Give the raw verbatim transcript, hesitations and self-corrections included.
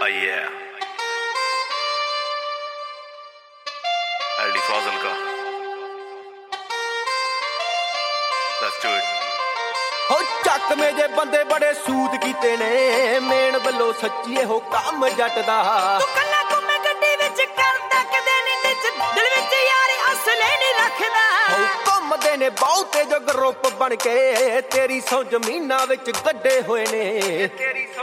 Oh yeah. L D Fazal ka. Let's do it. ਹੋ ਚੱਕ ਮੇਜੇ ਬੰਦੇ ਬੜੇ ਸੂਦ ਕੀਤੇ ਨੇ ਮੇਨ ਵੱਲੋਂ ਸੱਚੀ ਇਹੋ ਕੰਮ ਜੱਟ ਦਾ ਤੂੰ ਕੱਲਾ ਘੁੰਮੇ ਗੱਡੀ ਵਿੱਚ ਕਰਦਾ ਕਦੇ ਨਹੀਂ ਨਿੱਜ ਦਿਲ ਵਿੱਚ ਯਾਰ ਅਸਲੇ ਨਹੀਂ ਰੱਖਦਾ ਹੋ ਘੁੰਮਦੇ ਨੇ ਬਹੁਤੇ ਜੋ ਗਰੁੱਪ ਬਣ ਕੇ ਤੇਰੀ ਸੌ ਜ਼ਮੀਨਾਂ ਵਿੱਚ ਗੱਡੇ ਹੋਏ ਨੇ ਤੇਰੀ